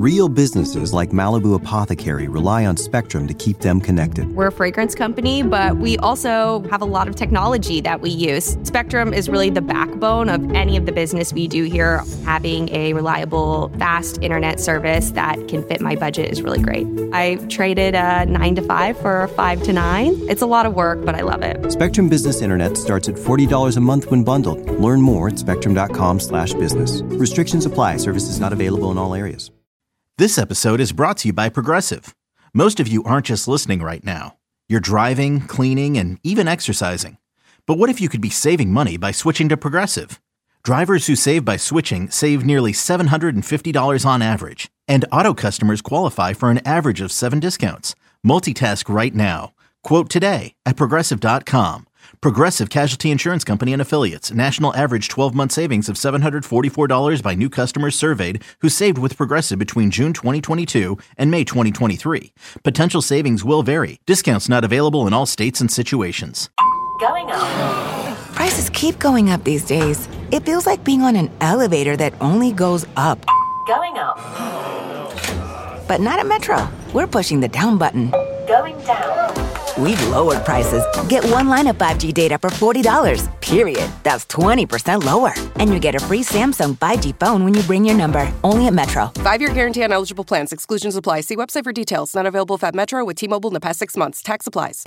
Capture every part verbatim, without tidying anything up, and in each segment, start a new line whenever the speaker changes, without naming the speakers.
Real businesses like Malibu Apothecary rely on Spectrum to keep them connected.
We're a fragrance company, but we also have a lot of technology that we use. Spectrum is really the backbone of any of the business we do here. Having a reliable, fast internet service that can fit my budget is really great. I traded a nine to five for a five to nine. It's a lot of work, but I love it.
Spectrum Business Internet starts at forty dollars a month when bundled. Learn more at spectrum.com slash business. Restrictions apply. Services not available in all areas.
This episode is brought to you by Progressive. Most of you aren't just listening right now. You're driving, cleaning, and even exercising. But what if you could be saving money by switching to Progressive? Drivers who save by switching save nearly seven hundred fifty dollars on average. And auto customers qualify for an average of seven discounts. Multitask right now. Quote today at Progressive dot com. Progressive Casualty Insurance Company and Affiliates. National average twelve-month savings of seven hundred forty-four dollars by new customers surveyed who saved with Progressive between June twenty twenty-two and May twenty twenty-three. Potential savings will vary. Discounts not available in all states and situations.
Going up.
Prices keep going up these days. It feels like being on an elevator that only goes up.
Going up.
But not at Metro. We're pushing the down button.
Going down.
We've lowered prices. Get one line of five G data for forty dollars, period. That's twenty percent lower. And you get a free Samsung five G phone when you bring your number. Only at Metro.
Five-year guarantee on eligible plans. Exclusions apply. See website for details. Not available if at Metro with T-Mobile in the past six months. Tax applies.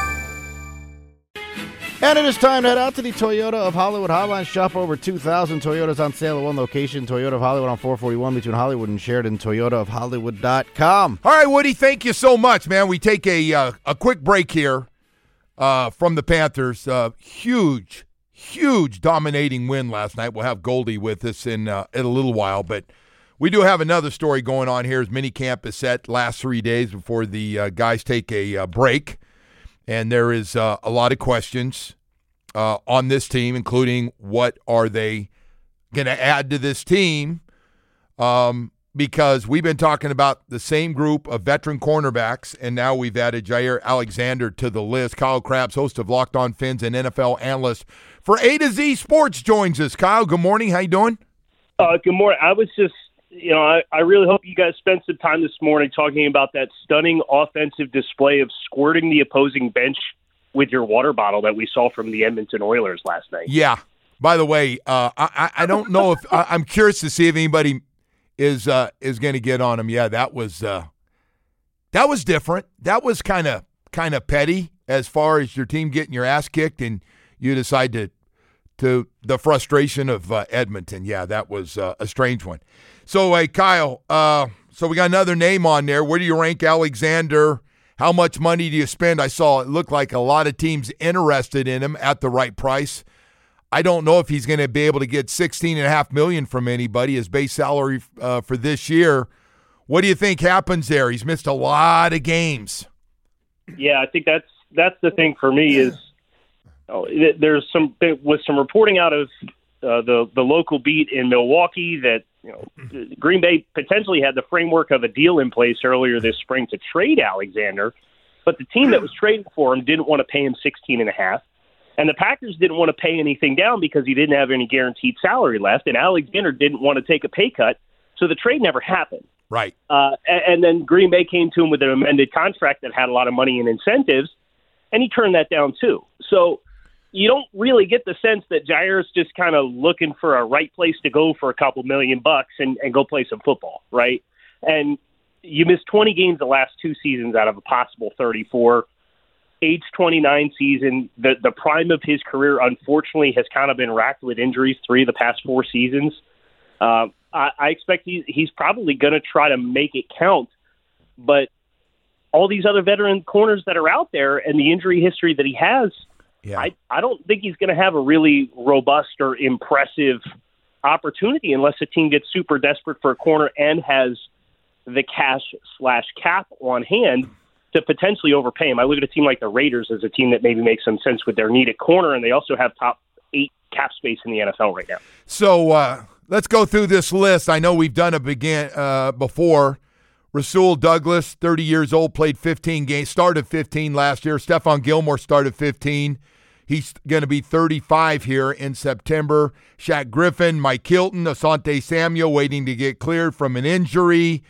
And it is time to head out to the Toyota of Hollywood Hotline. Shop over two thousand Toyotas on sale at one location. Toyota of Hollywood on four forty-one between Hollywood and Sheridan. Toyota of Hollywood dot com.
All right, Woody, thank you so much, man. We take a uh, a quick break here uh, from the Panthers. Uh, huge, huge dominating win last night. We'll have Goldie with us in, uh, in a little while, but we do have another story going on here as minicamp is set last three days before the uh, guys take a uh, break. And there is uh, a lot of questions uh, on this team, including what are they going to add to this team? Um, because we've been talking about the same group of veteran cornerbacks, and now we've added Jaire Alexander to the list. Kyle Krabs, host of Locked On Fins and N F L analyst for A to Z Sports, joins us. Kyle, good morning. How you doing?
Uh, good morning. I was just You know, I, I really hope you guys spent some time this morning talking about that stunning offensive display of squirting the opposing bench with your water bottle that we saw from the Edmonton Oilers last night.
Yeah. By the way, uh, I, I don't know if I, I'm curious to see if anybody is uh, is going to get on him. Yeah, that was uh, that was different. That was kind of kind of petty as far as your team getting your ass kicked and you decide to to the frustration of uh, Edmonton. Yeah, that was uh, a strange one. So, hey, Kyle, uh, so we got another name on there. Where do you rank Alexander? How much money do you spend? I saw it looked like a lot of teams interested in him at the right price. I don't know if he's going to be able to get sixteen point five million dollars from anybody, his base salary uh, for this year. What do you think happens there? He's missed a lot of games.
Yeah, I think that's that's the thing for me is oh, there's some there was some reporting out of uh, the the local beat in Milwaukee that you know Green Bay potentially had the framework of a deal in place earlier this spring to trade Alexander, but the team that was trading for him didn't want to pay him sixteen and a half. And the Packers didn't want to pay anything down because he didn't have any guaranteed salary left, and Alexander didn't want to take a pay cut, so the trade never happened.
Right.
Uh, and, and then Green Bay came to him with an amended contract that had a lot of money and incentives, and he turned that down too. So you don't really get the sense that Jaire's just kind of looking for a right place to go for a couple million bucks and, and go play some football, right? And you missed twenty games the last two seasons out of a possible thirty-four. Age twenty-nine season, the the prime of his career, unfortunately, has kind of been racked with injuries three of the past four seasons. Uh, I, I expect he's, he's probably going to try to make it count, but all these other veteran corners that are out there and the injury history that he has, yeah. I, I don't think he's going to have a really robust or impressive opportunity unless a team gets super desperate for a corner and has the cash slash cap on hand to potentially overpay him. I look at a team like the Raiders as a team that maybe makes some sense with their need at corner, and they also have top eight cap space in the N F L right now.
So uh, let's go through this list. I know we've done it begin, uh, before. Rasul Douglas, thirty years old, played fifteen games, started fifteen last year. Stephon Gilmore started fifteen. He's going to be thirty-five here in September. Shaq Griffin, Mike Hilton, Asante Samuel waiting to get cleared from an injury.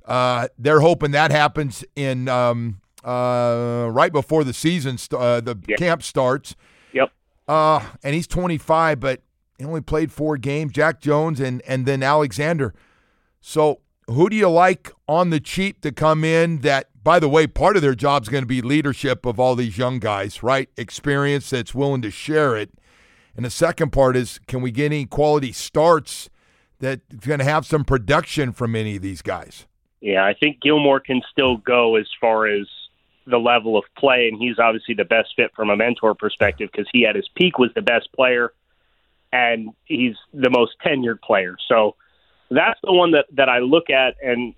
Uh, they're hoping that happens in um, uh, right before the season, st- uh, the
yeah.
camp starts.
Yep.
Uh, and he's twenty-five, but he only played four games. Jack Jones and and then Alexander. So who do you like on the cheap to come in that, by the way, part of their job is going to be leadership of all these young guys, right? Experience that's willing to share it. And the second part is, can we get any quality starts that's going to have some production from any of these guys?
Yeah, I think Gilmore can still go as far as the level of play, and he's obviously the best fit from a mentor perspective because he at his peak was the best player, and he's the most tenured player. So that's the one that, that I look at, and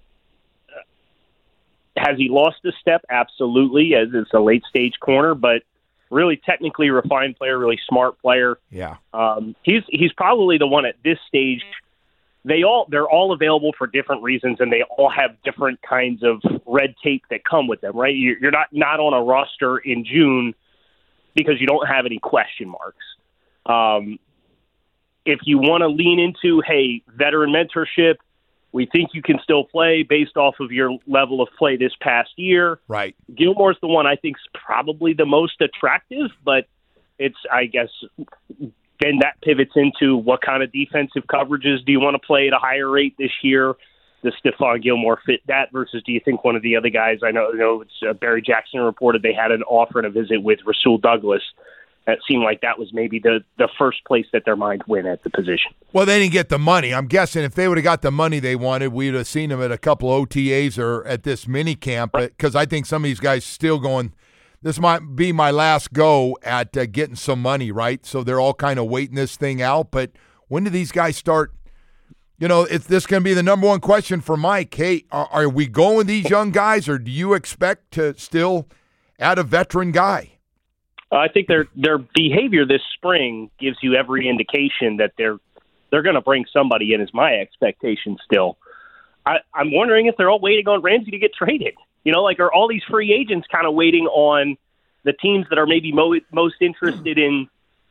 has he lost a step? Absolutely, as it's a late-stage corner, but really technically refined player, really smart player.
Yeah.
Um, he's he's probably the one at this stage. They all they're all available for different reasons, and they all have different kinds of red tape that come with them. Right? You're, you're not not on a roster in June because you don't have any question marks. Um, if you want to lean into, hey, veteran mentorship, we think you can still play based off of your level of play this past year.
Right.
Gilmore's the one I think is probably the most attractive, but it's, I guess, then that pivots into what kind of defensive coverages do you want to play at a higher rate this year? Does Stephon Gilmore fit that versus do you think one of the other guys, I know, you know it's uh, Barry Jackson reported they had an offer and a visit with Rasul Douglas. That seemed like that was maybe the, the first place that their mind went at the position.
Well, they didn't get the money. I'm guessing if they would have got the money they wanted, we'd have seen them at a couple O T As or at this mini camp. Because I think some of these guys still going, this might be my last go at uh, getting some money, right? So they're all kind of waiting this thing out. But when do these guys start? You know, if this can be the number one question for Mike. Hey, are, are we going with these young guys, or do you expect to still add a veteran guy?
I think their their behavior this spring gives you every indication that they're they're going to bring somebody in. Is my expectation still? I, I'm wondering if they're all waiting on Ramsey to get traded. You know, like are all these free agents kind of waiting on the teams that are maybe mo- most interested in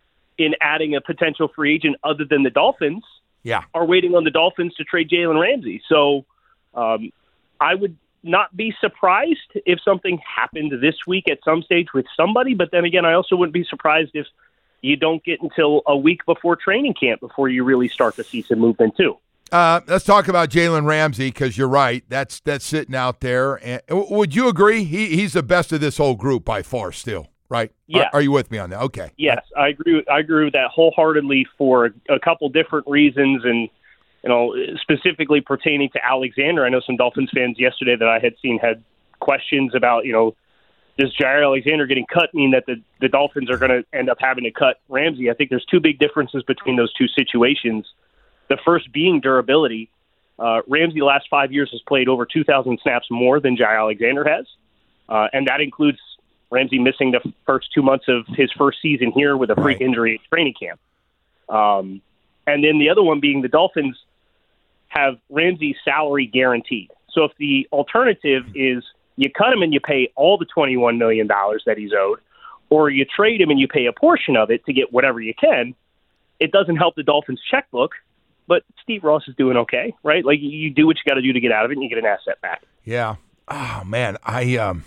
in adding a potential free agent other than the Dolphins?
Yeah,
are waiting on the Dolphins to trade Jalen Ramsey. So um, I would not be surprised if something happened this week at some stage with somebody, but then again, I also wouldn't be surprised if you don't get until a week before training camp before you really start to see some movement too.
Uh, let's talk about Jalen Ramsey because you're right. That's that's sitting out there. And would you agree? He he's the best of this whole group by far still, right?
Yeah.
Are, are you with me on that? Okay.
Yes, I agree. With, I agree with that wholeheartedly for a, a couple different reasons, and you know, specifically pertaining to Alexander. I know some Dolphins fans yesterday that I had seen had questions about, you know, does Jaire Alexander getting cut mean that the, the Dolphins are going to end up having to cut Ramsey? I think there's two big differences between those two situations. The first being durability. Uh, Ramsey the last five years has played over two thousand snaps more than Jaire Alexander has, uh, and that includes Ramsey missing the first two months of his first season here with a freak
right.
injury at training camp. Um, and then the other one being the Dolphins have Ramsey's salary guaranteed. So if the alternative is you cut him and you pay all the twenty-one million dollars that he's owed, or you trade him and you pay a portion of it to get whatever you can, it doesn't help the Dolphins' checkbook, but Steve Ross is doing okay, right? Like you do what you got to do to get out of it and you get an asset back.
Yeah. Oh, man. I, um,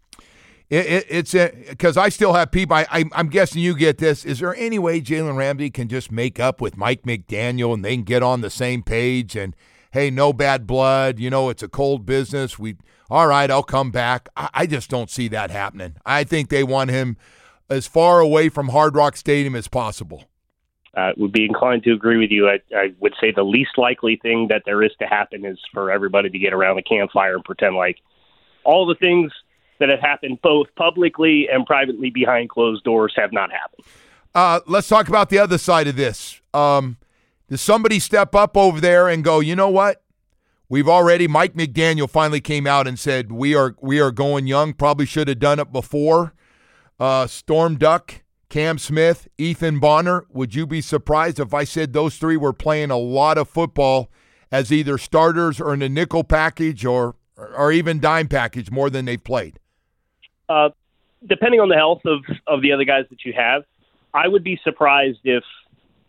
it, it, it's because I still have people. I, I, I'm guessing you get this. Is there any way Jalen Ramsey can just make up with Mike McDaniel and they can get on the same page and, hey, no bad blood. You know, it's a cold business. We all right, I'll come back. I, I just don't see that happening. I think they want him as far away from Hard Rock Stadium as possible.
I uh, would be inclined to agree with you. I, I would say the least likely thing that there is to happen is for everybody to get around the campfire and pretend like all the things that have happened both publicly and privately behind closed doors have not happened.
Uh, let's talk about the other side of this. Um, does somebody step up over there and go, you know what? We've already, Mike McDaniel finally came out and said, we are we are going young, probably should have done it before. Uh, Storm Duck, Cam Smith, Ethan Bonner. Would you be surprised if I said those three were playing a lot of football as either starters or in a nickel package or or even dime package more than they've played?
Uh, depending on the health of, of the other guys that you have, I would be surprised if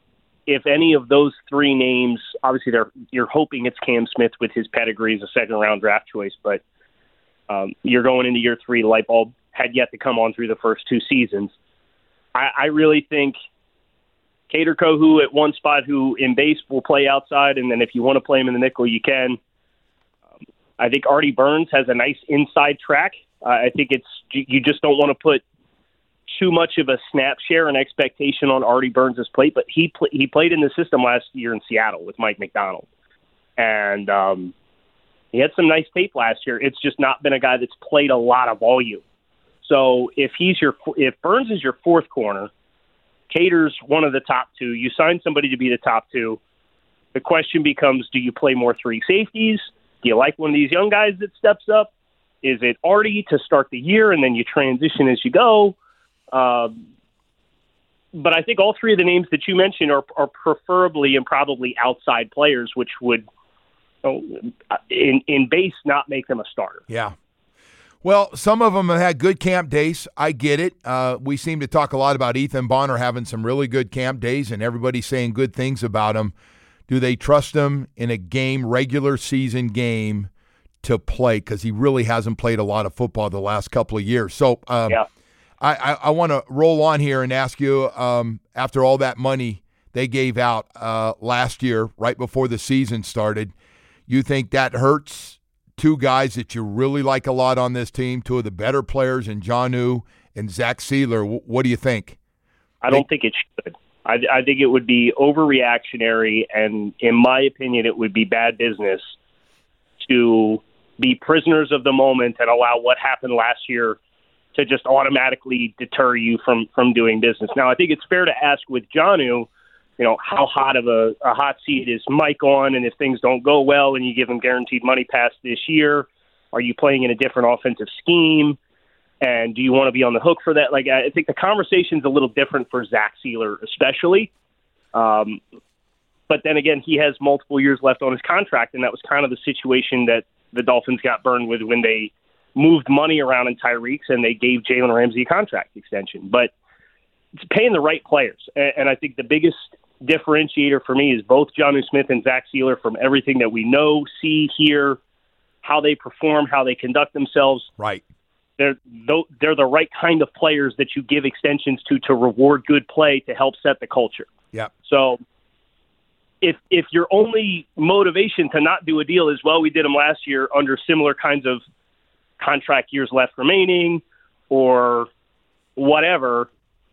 if any of those three names, obviously they're, you're hoping it's Cam Smith with his pedigree as a second-round draft choice, but um, you're going into year three. The light bulb had yet to come on through the first two seasons. I, I really think Kader Kohou at one spot, who in base will play outside, and then if you want to play him in the nickel, you can. Um, I think Artie Burns has a nice inside track. Uh, I think it's you just don't want to put too much of a snap share and expectation on Artie Burns' plate, but he pl- he played in the system last year in Seattle with Mike McDonald, and um, he had some nice tape last year. It's just not been a guy that's played a lot of volume. So if he's your if Burns is your fourth corner, Kader's one of the top two. You sign somebody to be the top two. The question becomes: do you play more three safeties? Do you like one of these young guys that steps up? Is it Artie to start the year and then you transition as you go? Um, but I think all three of the names that you mentioned are, are preferably and probably outside players, which would, you know, in, in base, not make them a starter.
Yeah. Well, some of them have had good camp days. I get it. Uh, we seem to talk a lot about Ethan Bonner having some really good camp days, and everybody's saying good things about him. Do they trust him in a game, regular season game, to play? Because he really hasn't played a lot of football the last couple of years. So, um, yeah. I, I, I want to roll on here and ask you, um, after all that money they gave out uh, last year, right before the season started, you think that hurts two guys that you really like a lot on this team, two of the better players in Jonnu and Zach Sieler? W- what do you think?
I don't think it should. I, I think it would be overreactionary, and in my opinion, it would be bad business to be prisoners of the moment and allow what happened last year to just automatically deter you from, from doing business. Now, I think it's fair to ask with Jonnu, you know, how hot of a, a hot seat is Mike on, and if things don't go well and you give him guaranteed money past this year, are you playing in a different offensive scheme? And do you want to be on the hook for that? Like, I think the conversation's a little different for Zach Sieler, especially. Um, but then again, he has multiple years left on his contract, and that was kind of the situation that the Dolphins got burned with when they moved money around in Tyreek's and they gave Jalen Ramsey a contract extension. But it's paying the right players. And I think the biggest differentiator for me is both Jonnu Smith and Zach Sieler, from everything that we know, see, hear, how they perform, how they conduct themselves.
Right.
They're they're the right kind of players that you give extensions to to reward good play to help set the culture.
Yeah.
So if if your only motivation to not do a deal is, well, we did them last year under similar kinds of contract years left remaining or whatever,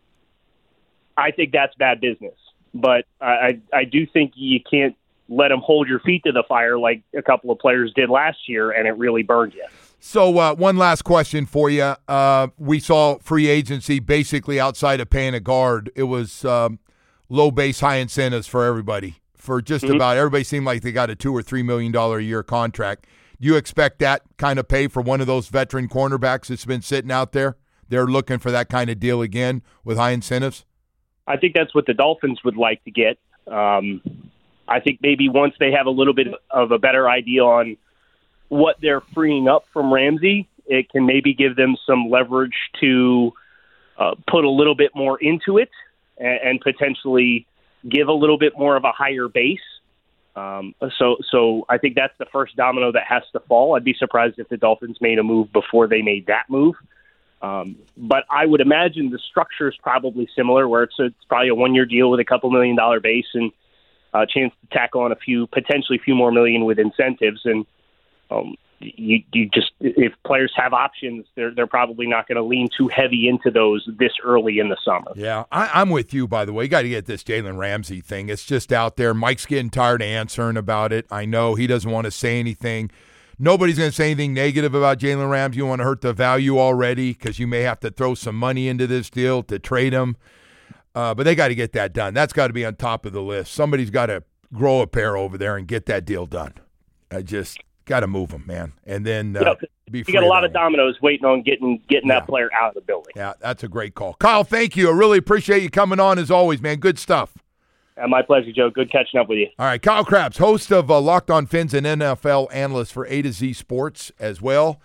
I think that's bad business. But I, I do think you can't let them hold your feet to the fire like a couple of players did last year, and it really burned you.
So uh, one last question for you. Uh, we saw free agency basically outside of paying a guard. It was um, low base, high incentives for everybody. For just mm-hmm. about everybody seemed like they got a two or three million dollar a year contract. Do you expect that kind of pay for one of those veteran cornerbacks that's been sitting out there? They're looking for that kind of deal again with high incentives?
I think that's what the Dolphins would like to get. Um, I think maybe once they have a little bit of a better idea on what they're freeing up from Ramsey, it can maybe give them some leverage to uh, put a little bit more into it and, and potentially give a little bit more of a higher base. Um, so, so I think that's the first domino that has to fall. I'd be surprised if the Dolphins made a move before they made that move. Um, but I would imagine the structure is probably similar, where it's, a, it's probably a one-year deal with a couple million dollar base and a chance to tack on a few, potentially a few more million with incentives. And um, you, you just, if players have options, they're they're probably not going to lean too heavy into those this early in the summer.
Yeah, I, I'm with you. By the way, you got to get this Jalen Ramsey thing. It's just out there. Mike's getting tired of answering about it. I know he doesn't want to say anything. Nobody's going to say anything negative about Jalen Ramsey. You want to hurt the value already because you may have to throw some money into this deal to trade him. Uh, but they got to get that done. That's got to be on top of the list. Somebody's got to grow a pair over there and get that deal done. I just got to move them, man. And then uh,
yeah,
be
you
free
got a lot
of
of dominoes waiting on getting getting
yeah.
that player out of the building.
Yeah, that's a great call. Kyle, thank you. I really appreciate you coming on as always, man. Good stuff.
Uh, my pleasure, Joe. Good catching up with you.
All right, Kyle Crabbs, host of uh, Locked On Fins and N F L analyst for A to Z Sports as well.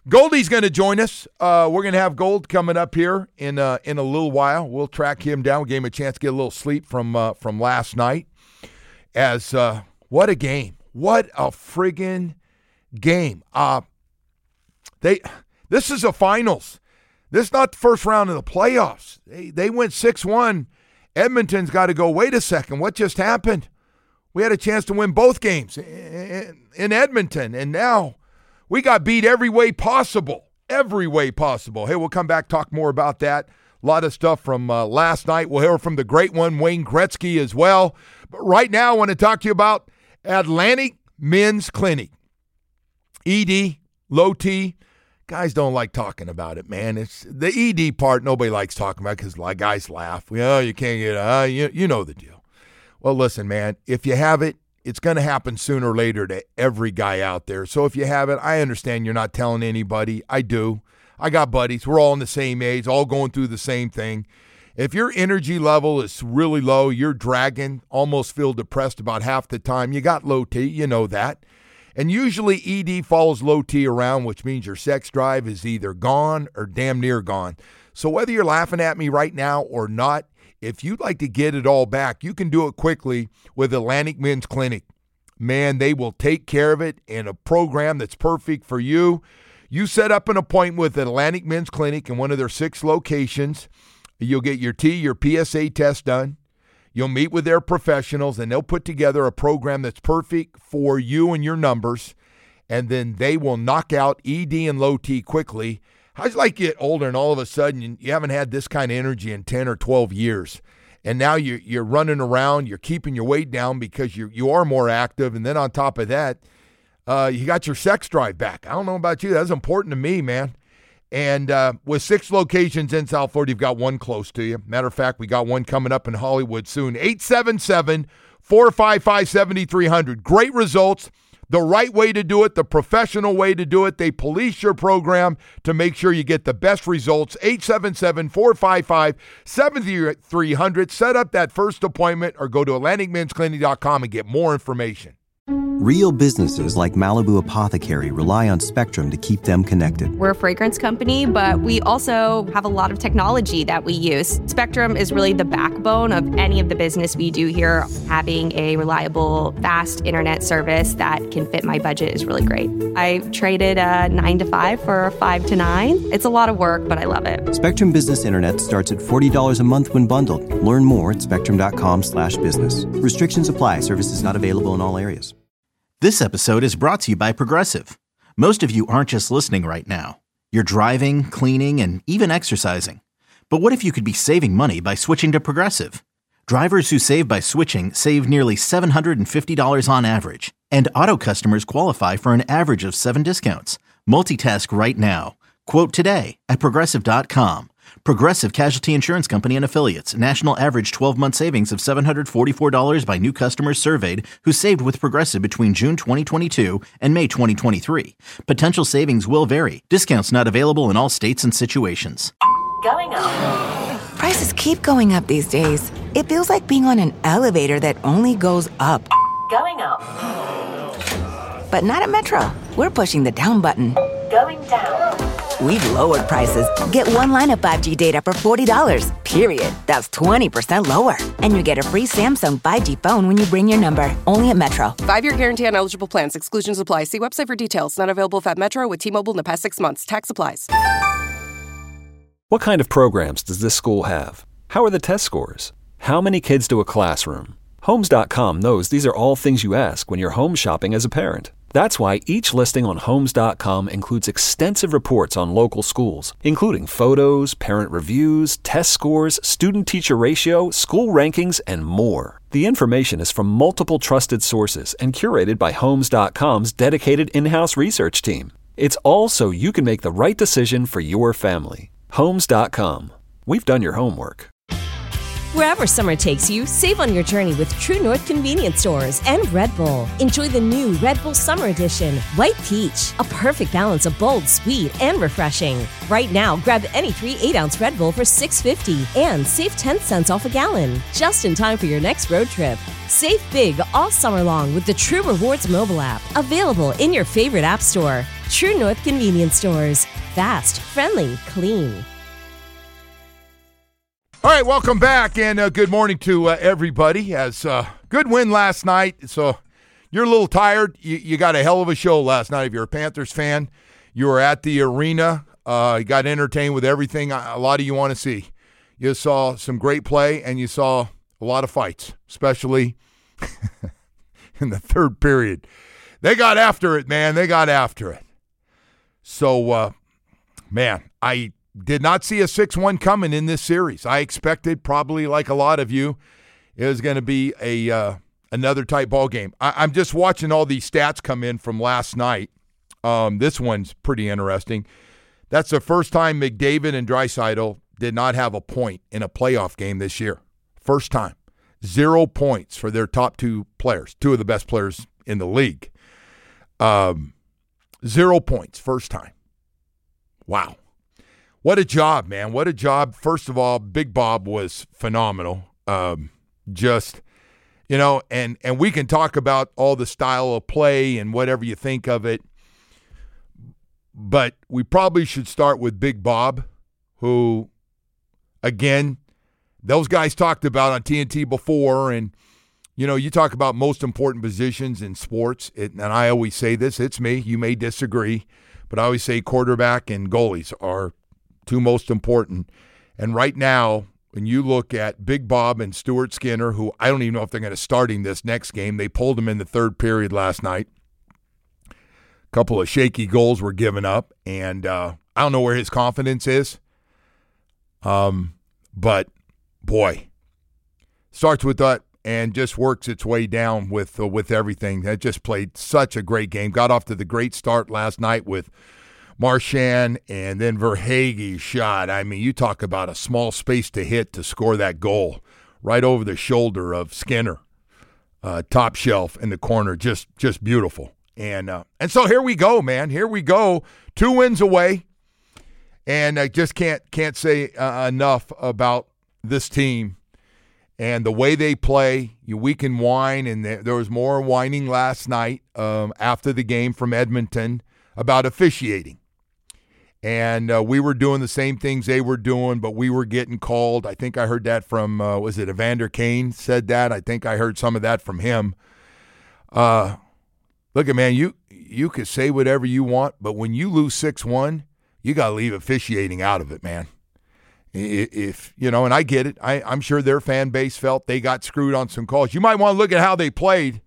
Goldie's going to join us. Uh, we're going to have Gold coming up here in uh, in a little while. We'll track him down. We gave him a chance to get a little sleep from uh, from last night. As uh, what a game! What a friggin' game! Uh, they this is a finals. This is not the first round of the playoffs. They they went six one. Edmonton's got to go, wait a second, what just happened? We had a chance to win both games in, in Edmonton, and now we got beat every way possible. Every way possible. Hey, we'll come back, talk more about that. A lot of stuff from uh, last night. We'll hear from the great one, Wayne Gretzky, as well. But right now, I want to talk to you about Atlantic Men's Clinic. E D, low T. Guys don't like talking about it, man. It's the E D part nobody likes talking about because like guys laugh. Well, you can't get uh, you, you know the deal. Well, listen, man, if you have it, it's going to happen sooner or later to every guy out there. So if you have it, I understand you're not telling anybody. I do. I got buddies. We're all in the same age, all going through the same thing. If your energy level is really low, you're dragging, almost feel depressed about half the time, you got low T, you know that. And usually E D follows low T around, which means your sex drive is either gone or damn near gone. So whether you're laughing at me right now or not, if you'd like to get it all back, you can do it quickly with Atlantic Men's Clinic. Man, they will take care of it in a program that's perfect for you. You set up an appointment with Atlantic Men's Clinic in one of their six locations. You'll get your T, your P S A test done. You'll meet with their professionals, and they'll put together a program that's perfect for you and your numbers, and then they will knock out E D and low T quickly. How's it like you get older and all of a sudden you haven't had this kind of energy in ten or twelve years, and now you're, you're running around, you're keeping your weight down because you you are more active, and then on top of that, uh, you got your sex drive back. I don't know about you. That's important to me, man. And uh, with six locations in South Florida, you've got one close to you. Matter of fact, we got one coming up in Hollywood soon. eight seven seven, four five five, seven three zero zero. Great results. The right way to do it, the professional way to do it. They police your program to make sure you get the best results. eight seven seven, four five five, seven three zero zero. Set up that first appointment or go to Atlantic Men's Clinic dot com and get more information.
Real businesses like Malibu Apothecary rely on Spectrum to keep them connected.
We're a fragrance company, but we also have a lot of technology that we use. Spectrum is really the backbone of any of the business we do here. Having a reliable, fast internet service that can fit my budget is really great. I traded a nine to five for a five to nine. It's a lot of work, but I love it.
Spectrum Business Internet starts at forty dollars a month when bundled. Learn more at spectrum.com slash business. Restrictions apply. Services not available in all areas.
This episode is brought to you by Progressive. Most of you aren't just listening right now. You're driving, cleaning, and even exercising. But what if you could be saving money by switching to Progressive? Drivers who save by switching save nearly seven hundred fifty dollars on average. And auto customers qualify for an average of seven discounts. Multitask right now. Quote today at Progressive dot com. Progressive Casualty Insurance Company and Affiliates. National average twelve-month savings of seven hundred forty-four dollars by new customers surveyed who saved with Progressive between June twenty twenty-two and May twenty twenty-three. Potential savings will vary. Discounts not available in all states and situations.
Going up.
Prices keep going up these days. It feels like being on an elevator that only goes up.
Going up.
But not at Metro. We're pushing the down button.
Going down.
We've lowered prices. Get one line of five G data for forty dollars, period. That's twenty percent lower. And you get a free Samsung five G phone when you bring your number. Only at Metro.
Five-year guarantee on eligible plans. Exclusions apply. See website for details. Not available if at Metro with T-Mobile in the past six months. Tax applies.
What kind of programs does this school have? How are the test scores? How many kids do a classroom? Homes dot com knows these are all things you ask when you're home shopping as a parent. That's why each listing on Homes dot com includes extensive reports on local schools, including photos, parent reviews, test scores, student-teacher ratio, school rankings, and more. The information is from multiple trusted sources and curated by Homes dot com's dedicated in-house research team. It's all so you can make the right decision for your family. Homes dot com. We've done your homework.
Wherever summer takes you, save on your journey with True North Convenience Stores and Red Bull. Enjoy the new Red Bull Summer Edition, White Peach, a perfect balance of bold, sweet, and refreshing. Right now, grab any three eight-ounce Red Bull for six dollars and fifty cents and save ten cents off a gallon, just in time for your next road trip. Save big all summer long with the True Rewards mobile app, available in your favorite app store. True North Convenience Stores. Fast, friendly, clean.
All right, welcome back, and uh, good morning to uh, everybody. As uh, good win last night, so you're a little tired. You, you got a hell of a show last night. If you're a Panthers fan, you were at the arena. Uh, you got entertained with everything a lot of you want to see. You saw some great play, and you saw a lot of fights, especially in the third period. They got after it, man. They got after it. So, uh, man, I did not see a six one coming in this series. I expected, probably like a lot of you, it was going to be a uh, another tight ball game. I, I'm just watching all these stats come in from last night. Um, this one's pretty interesting. That's the first time McDavid and Draisaitl did not have a point in a playoff game this year. First time. Zero points for their top two players, two of the best players in the league. Um, zero points, first time. Wow. What a job, man. What a job. First of all, Big Bob was phenomenal. Um, just, you know, and, and we can talk about all the style of play and whatever you think of it, but we probably should start with Big Bob, who, again, those guys talked about on T N T before, and, you know, you talk about most important positions in sports, it, and I always say this, it's me, you may disagree, but I always say quarterback and goalies are two most important. And right now, when you look at Big Bob and Stuart Skinner, who I don't even know if they're going to start in this next game. They pulled him in the third period last night. A couple of shaky goals were given up, and uh, I don't know where his confidence is. Um, but, boy, starts with that and just works its way down with uh, with everything. That just played such a great game. Got off to the great start last night with Marchand, and then Verhaeghe shot. I mean, you talk about a small space to hit to score that goal right over the shoulder of Skinner, uh, top shelf in the corner, just just beautiful. And uh, and so here we go, man. Here we go, two wins away, and I just can't can't say uh, enough about this team and the way they play. You, we can whine, and there, there was more whining last night um, after the game from Edmonton about officiating. And uh, we were doing the same things they were doing, but we were getting called. I think I heard that from, uh, was it Evander Kane said that? I think I heard some of that from him. Uh, look, man, you you could say whatever you want, but when you lose six one, you got to leave officiating out of it, man. If, you know, and I get it. I, I'm sure their fan base felt they got screwed on some calls. You might want to look at how they played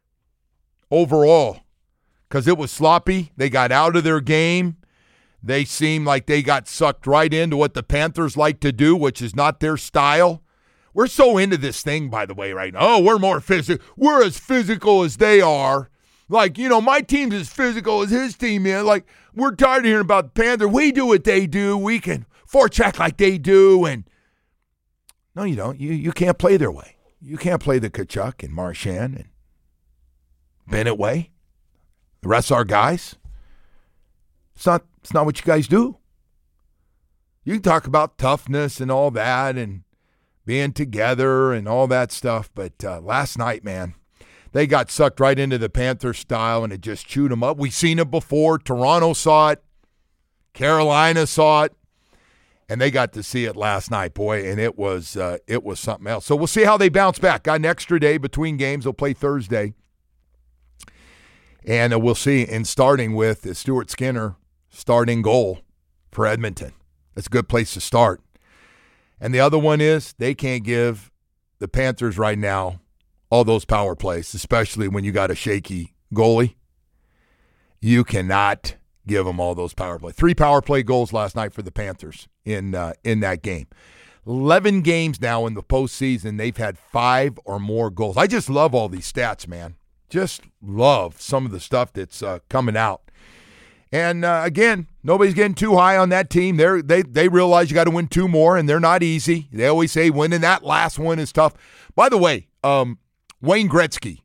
overall, because it was sloppy. They got out of their game. They seemed like they got sucked right into what the Panthers like to do, which is not their style. We're so into this thing, by the way, right now. Oh, we're more physical. We're as physical as they are. Like, you know, my team's as physical as his team is. Like, we're tired of hearing about the Panthers. We do what they do. We can forecheck like they do. And no, you don't. You you can't play their way. You can't play the Tkachuk and Marchand and Bennett way. The rest of our guys. It's not it's not what you guys do. You can talk about toughness and all that and being together and all that stuff, but uh, last night, man, they got sucked right into the Panther style and it just chewed them up. We've seen it before. Toronto saw it. Carolina saw it. And they got to see it last night, boy, and it was uh, it was something else. So we'll see how they bounce back. Got an extra day between games. They'll play Thursday. And uh, we'll see. And starting with uh, Stuart Skinner, starting goal for Edmonton. That's a good place to start. And the other one is they can't give the Panthers right now all those power plays, especially when you got a shaky goalie. You cannot give them all those power plays. Three power play goals last night for the Panthers in uh, in that game. eleven games now in the postseason, they've had five or more goals. I just love all these stats, man. Just love some of the stuff that's uh, coming out. And, uh, again, nobody's getting too high on that team. They're, they they realize you got to win two more, and they're not easy. They always say winning that last one is tough. By the way, um, Wayne Gretzky,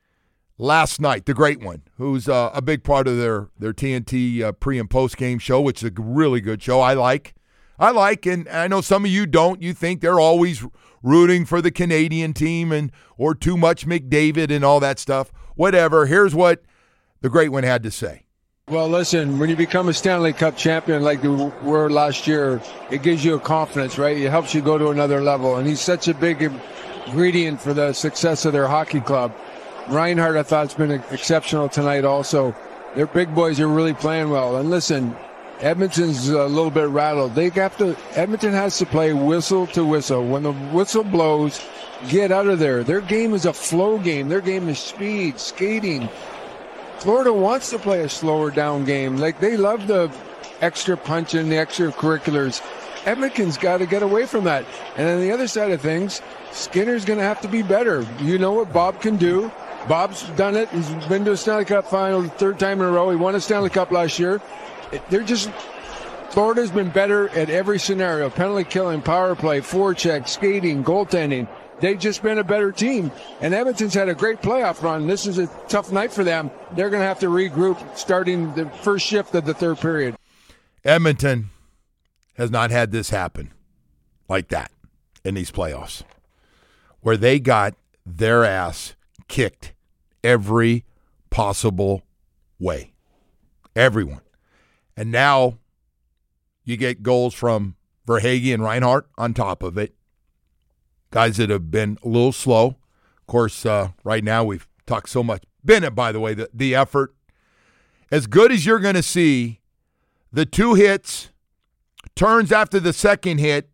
last night, the great one, who's uh, a big part of their, their T N T uh, pre- and post-game show, which is a really good show. I like. I like, and I know some of you don't. You think they're always rooting for the Canadian team and or too much McDavid and all that stuff. Whatever. Here's what the great one had to say.
Well, listen, when you become a Stanley Cup champion like you were last year, it gives you a confidence, right? It helps you go to another level. And he's such a big ingredient for the success of their hockey club. Reinhart, I thought, has been exceptional tonight also. Their big boys are really playing well. And listen, Edmonton's a little bit rattled. They have to, Edmonton has to play whistle to whistle. When the whistle blows, get out of there. Their game is a flow game. Their game is speed, skating. Florida wants to play a slower down game. Like, they love the extra punch and the extracurriculars. Edmonton's got to get away from that. And on the other side of things, Skinner's going to have to be better. You know what Bob can do. Bob's done it. He's been to a Stanley Cup final the third time in a row. He won a Stanley Cup last year. They're just Florida's been better at every scenario. Penalty killing, power play, forecheck, skating, goaltending. They've just been a better team. And Edmonton's had a great playoff run. This is a tough night for them. They're going to have to regroup starting the first shift of the third period.
Edmonton has not had this happen like that in these playoffs, where they got their ass kicked every possible way. Everyone. And now you get goals from Verhaeghe and Reinhart on top of it. Guys that have been a little slow. Of course, uh, right now we've talked so much. Bennett, by the way, the, the effort. As good as you're going to see, the two hits, turns after the second hit,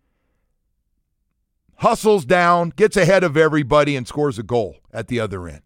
hustles down, gets ahead of everybody, and scores a goal at the other end.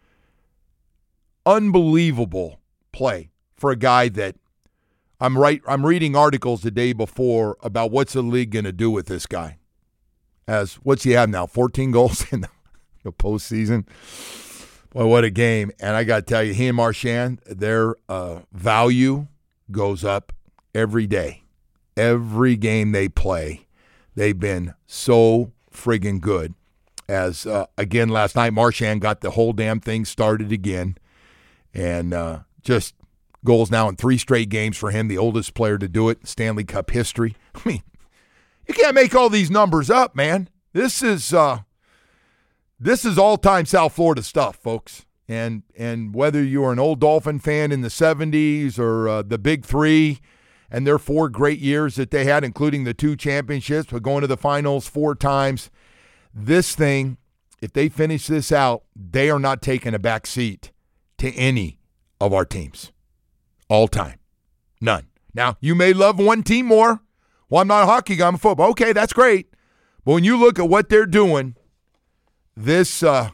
Unbelievable play for a guy that I'm right. I'm reading articles the day before about what's the league going to do with this guy. As what's he have now? fourteen goals in the, the postseason. Boy, what a game! And I got to tell you, he and Marchand, their uh, value goes up every day. Every game they play, they've been so friggin' good. As uh, again last night, Marchand got the whole damn thing started again, and uh, just goals now in three straight games for him, the oldest player to do it in Stanley Cup history. I mean, you can't make all these numbers up, man. This is uh, this is all-time South Florida stuff, folks. And and whether you are an old Dolphin fan in the seventies or uh, the Big Three and their four great years that they had, including the two championships, but going to the finals four times, this thing, if they finish this out, they are not taking a back seat to any of our teams. All time. None. Now, you may love one team more. Well, I'm not a hockey guy, I'm a football. Okay, that's great. But when you look at what they're doing, this uh,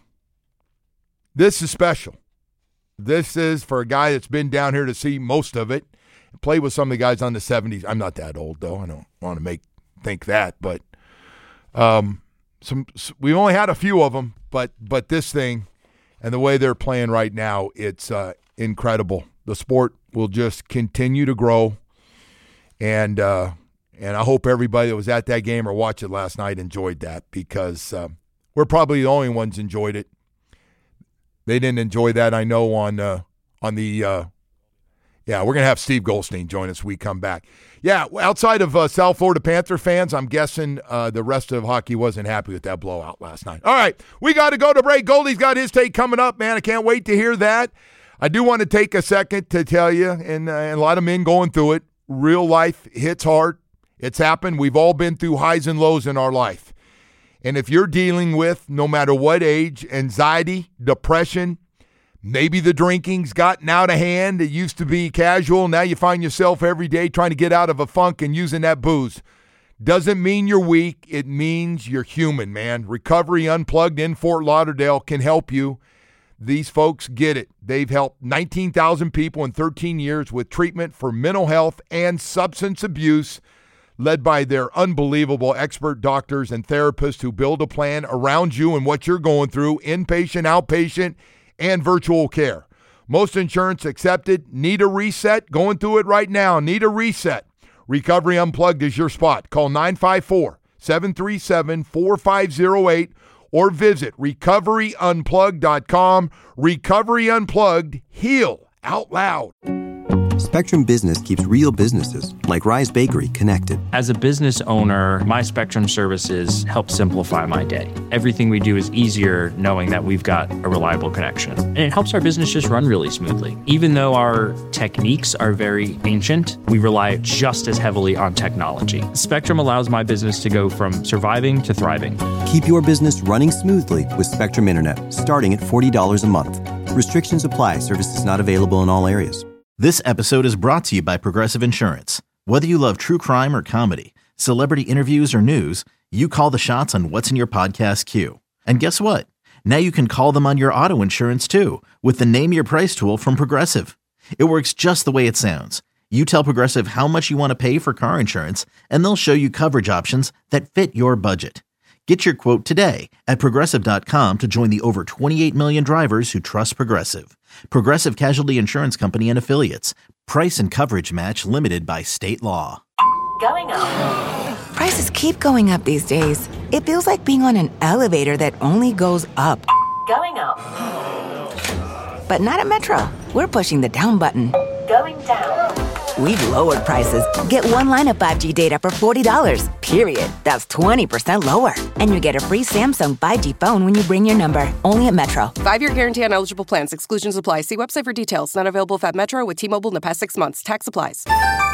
this is special. This is for a guy that's been down here to see most of it. Played with some of the guys on the seventies. I'm not that old, though. I don't want to make think that. But um, some we only had a few of them. But but this thing and the way they're playing right now, it's uh, incredible. The sport will just continue to grow. And uh, and I hope everybody that was at that game or watched it last night enjoyed that, because uh, we're probably the only ones enjoyed it. They didn't enjoy that, I know, on uh, on the uh, – yeah, we're going to have Steve Goldstein join us when we come back. Yeah, outside of uh, South Florida Panther fans, I'm guessing uh, the rest of hockey wasn't happy with that blowout last night. All right, we got to go to break. Goldie's got his take coming up, man. I can't wait to hear that. I do want to take a second to tell you, and, uh, and a lot of men going through it, real life hits hard. It's happened. We've all been through highs and lows in our life. And if you're dealing with, no matter what age, anxiety, depression, maybe the drinking's gotten out of hand. It used to be casual. Now you find yourself every day trying to get out of a funk and using that booze. Doesn't mean you're weak. It means you're human, man. Recovery Unplugged in Fort Lauderdale can help you. These folks get it. They've helped nineteen thousand people in thirteen years with treatment for mental health and substance abuse, led by their unbelievable expert doctors and therapists who build a plan around you and what you're going through, inpatient, outpatient, and virtual care. Most insurance accepted. Need a reset? Going through it right now. Need a reset? Recovery Unplugged is your spot. Call nine five four, seven three seven, four five zero eight or visit recovery unplugged dot com. Recovery Unplugged. Heal out loud.
Spectrum Business keeps real businesses, like Rise Bakery, connected.
As a business owner, my Spectrum services help simplify my day. Everything we do is easier knowing that we've got a reliable connection. And it helps our business just run really smoothly. Even though our techniques are very ancient, we rely just as heavily on technology. Spectrum allows my business to go from surviving to thriving.
Keep your business running smoothly with Spectrum Internet, starting at forty dollars a month. Restrictions apply. Services not available in all areas.
This episode is brought to you by Progressive Insurance. Whether you love true crime or comedy, celebrity interviews or news, you call the shots on what's in your podcast queue. And guess what? Now you can call them on your auto insurance too with the Name Your Price tool from Progressive. It works just the way it sounds. You tell Progressive how much you want to pay for car insurance, and they'll show you coverage options that fit your budget. Get your quote today at Progressive dot com to join the over twenty-eight million drivers who trust Progressive. Progressive Casualty Insurance Company and Affiliates. Price and coverage match limited by state law.
Going up.
Prices keep going up these days. It feels like being on an elevator that only goes up.
Going up.
But not at Metro. We're pushing the down button.
Going down.
We've lowered prices. Get one line of five G data for forty dollars, period. That's twenty percent lower. And you get a free Samsung five G phone when you bring your number. Only at Metro.
Five-year guarantee on eligible plans. Exclusions apply. See website for details. Not available at Metro with T-Mobile in the past six months. Tax applies.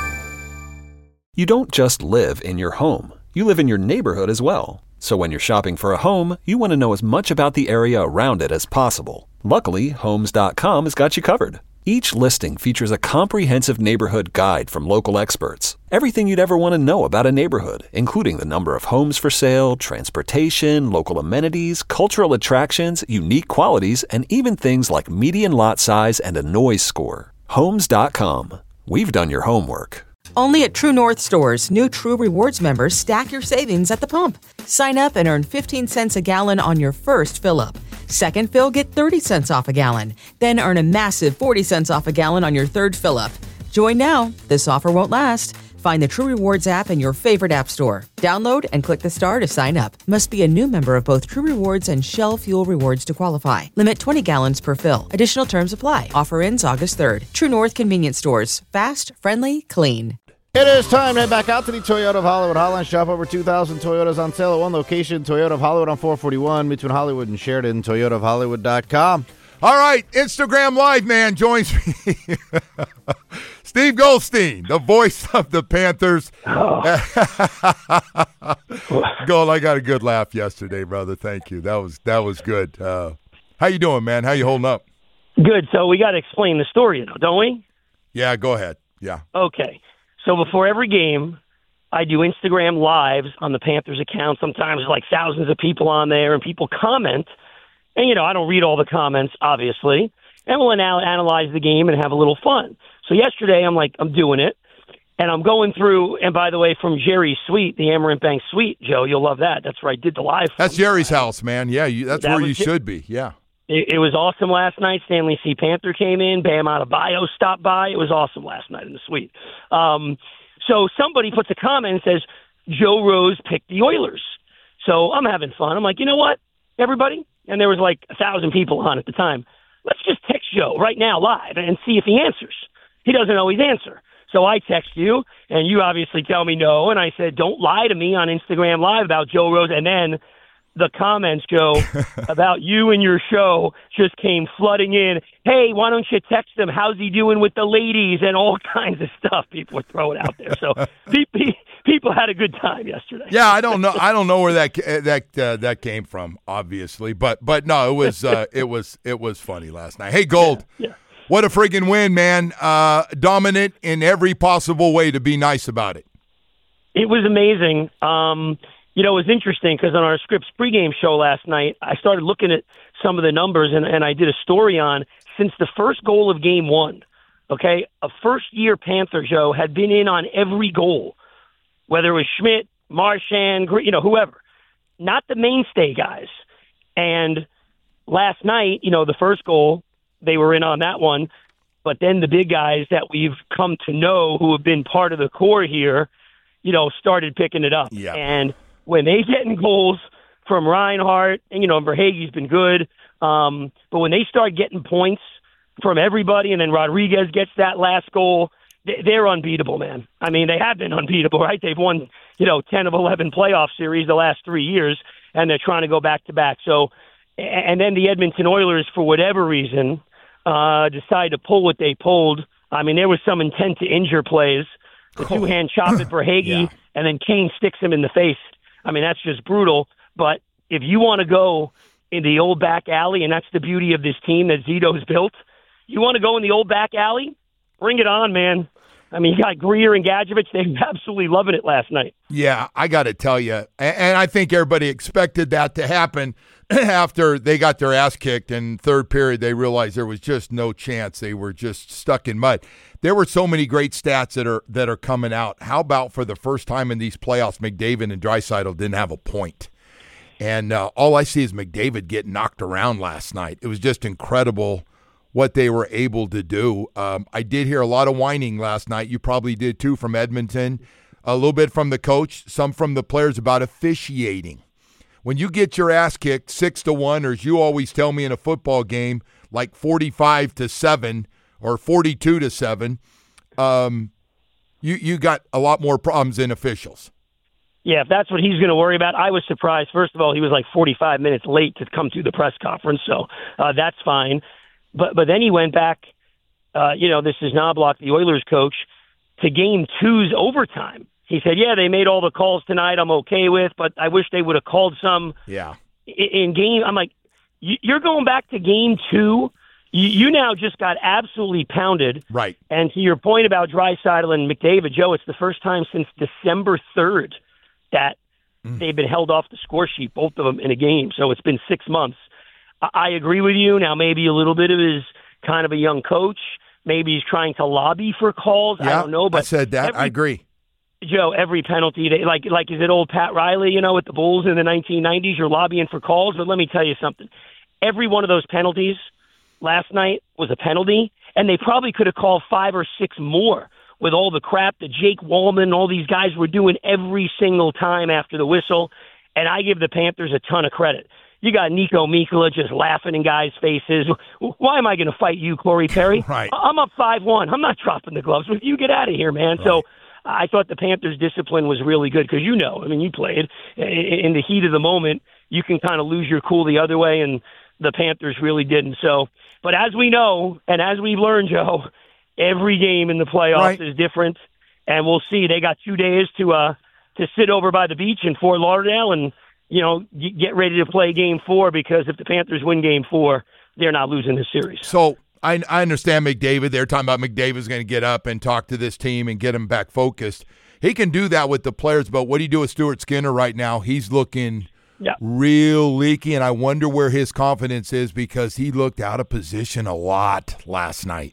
You don't just live in your home. You live in your neighborhood as well. So when you're shopping for a home, you want to know as much about the area around it as possible. Luckily, Homes dot com has got you covered. Each listing features a comprehensive neighborhood guide from local experts. Everything you'd ever want to know about a neighborhood, including the number of homes for sale, transportation, local amenities, cultural attractions, unique qualities, and even things like median lot size and a noise score. Homes dot com. We've done your homework.
Only at True North stores, new True Rewards members stack your savings at the pump. Sign up and earn fifteen cents a gallon on your first fill-up. Second fill, get thirty cents off a gallon. Then earn a massive forty cents off a gallon on your third fill-up. Join now. This offer won't last. Find the True Rewards app in your favorite app store. Download and click the star to sign up. Must be a new member of both True Rewards and Shell Fuel Rewards to qualify. Limit twenty gallons per fill. Additional terms apply. Offer ends August third. True North Convenience Stores. Fast, friendly, clean.
It is time to head back out to the Toyota of Hollywood Hotline. Shop over two thousand Toyotas on sale at one location. Toyota of Hollywood on four forty-one between Hollywood and Sheridan. Toyota of Hollywood dot com.
All right, Instagram Live man joins me. Steve Goldstein, the voice of the Panthers. Oh. Gold, I got a good laugh yesterday, brother. Thank you. That was that was good. Uh, how you doing, man? How you holding up?
Good. So we got to explain the story, don't we?
Yeah, go ahead. Yeah.
Okay. So before every game, I do Instagram Lives on the Panthers account. Sometimes there's like thousands of people on there, and people comment. And, you know, I don't read all the comments, obviously. And we'll now analyze the game and have a little fun. So yesterday, I'm like, I'm doing it. And I'm going through, and by the way, from Jerry's suite, the Amaranth Bank suite, Joe, you'll love that. That's where I did the live.
That's Jerry's house, man. Yeah, you, that's
that
where you
Jer-
should be. Yeah.
It, it was awesome last night. Stanley C. Panther came in. Bam Adebayo stopped by. It was awesome last night in the suite. Um, so somebody puts a comment and says, Joe Rose picked the Oilers. So I'm having fun. I'm like, you know what, everybody? And there was like a thousand people on at the time. Let's just text Joe right now live and see if he answers. He doesn't always answer. So I text you, and you obviously tell me no. And I said, don't lie to me on Instagram Live about Joe Rose. And then the comments, Joe, about you and your show just came flooding in. Hey, why don't you text him? How's he doing with the ladies? And all kinds of stuff people were throwing out there. So people had a good time yesterday.
Yeah, I don't know. I don't know where that that uh, that came from, obviously, but but no, it was uh, it was it was funny last night. Hey, Gold,
yeah, yeah.
What a friggin' win, man! Uh, dominant in every possible way. To be nice about it,
it was amazing. Um, You know, it was interesting because on our Scripps pregame show last night, I started looking at some of the numbers, and, and I did a story on since the first goal of game one, okay, a first-year Panther, Joe, had been in on every goal, whether it was Schmidt, Marchand, you know, whoever, not the mainstay guys. And last night, you know, the first goal,
they were in on that one. But then the big guys that we've come to know who have been part of the core here, you know, started picking it up.
Yeah.
And when they get in goals from Reinhart, and, you know, Verhaeghe's been good, um, but when they start getting points from everybody and then Rodriguez gets that last goal, they, they're unbeatable, man. I mean, they have been unbeatable, right? They've won, you know, ten of eleven playoff series the last three years, and they're trying to go back-to-back. So, and then the Edmonton Oilers, for whatever reason, uh, decided to pull what they pulled. I mean, there was some intent to injure plays. The two-hand chop at Verhaeghe, yeah. and then Kane sticks him in the face. I mean, that's just brutal. But if you want to go in the old back alley, and that's the beauty of this team that Zito's built, you want to go in the old back alley? Bring it on, man. I mean, you got Greer and Gadjevich. They were absolutely loving it last night.
Yeah, I got to tell you, and I think everybody expected that to happen after they got their ass kicked in third period. They realized there was just no chance. They were just stuck in mud. There were so many great stats that are that are coming out. How about for the first time in these playoffs, McDavid and Draisaitl didn't have a point. And uh, all I see is McDavid get knocked around last night. It was just incredible what they were able to do. Um, I did hear a lot of whining last night. You probably did too, from Edmonton. A little bit from the coach, some from the players about officiating. When you get your ass kicked six to one, or as you always tell me in a football game, like forty-five to seven or forty-two to seven, um, you you got a lot more problems than officials.
Yeah, if that's what he's going to worry about, I was surprised. First of all, he was like forty-five minutes late to come to the press conference, so uh, that's fine. But but then he went back, uh, you know, this is Knobloch, the Oilers coach, to game two's overtime. He said, yeah, they made all the calls tonight I'm okay with, but I wish they would have called some
yeah.
in game. I'm like, you're going back to game two? You now just got absolutely pounded.
Right.
And to your point about Draisaitl and McDavid, Joe, it's the first time since December third that mm. they've been held off the score sheet, both of them in a game. So it's been six months. I agree with you. Now, maybe a little bit of his kind of a young coach. Maybe he's trying to lobby for calls.
Yeah,
I don't know. But
I said that.
Every,
I agree.
Joe, every penalty, they, like like is it old Pat Riley, you know, with the Bulls in the nineteen nineties, you're lobbying for calls. But let me tell you something. Every one of those penalties last night was a penalty, and they probably could have called five or six more with all the crap that Jake Wallman, all these guys were doing every single time after the whistle. And I give the Panthers a ton of credit. You got Nico Mikkola just laughing in guys' faces. Why am I going to fight you, Corey Perry?
Right.
I'm up five one. I'm not dropping the gloves with you. Get out of here, man. Right. So I thought the Panthers' discipline was really good because, you know, I mean, you played. In the heat of the moment, you can kind of lose your cool the other way, and the Panthers really didn't. So, but as we know, and as we've learned, Joe, every game in the playoffs right. is different, and we'll see. They got two days to uh, to sit over by the beach in Fort Lauderdale and, you know, get ready to play game four, because if the Panthers win game four, they're not losing this series.
So I, I understand McDavid. They're talking about McDavid's going to get up and talk to this team and get them back focused. He can do that with the players, but what do you do with Stuart Skinner right now? He's looking
yeah.
real leaky, and I wonder where his confidence is, because he looked out of position a lot last night.